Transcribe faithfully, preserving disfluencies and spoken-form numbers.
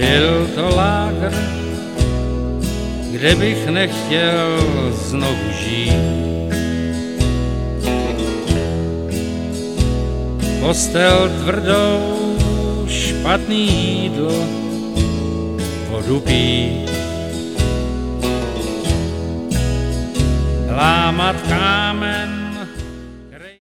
Byl to lágr, kde bych nechtěl znovu žít. Postel tvrdou, špatný jídlo, vodu pít. Lámat kámen